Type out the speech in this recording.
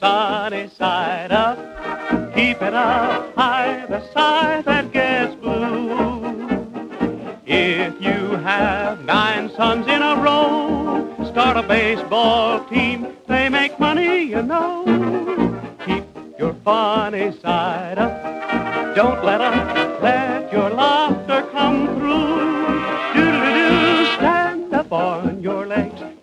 sunny side up. Keep it up high, the side that gets blue. If you have 9 sons in a row, start a baseball team, they make money, you know. Keep your funny side up. Don't let 'em let your laughter come through. Do-do-do, stand up on your legs.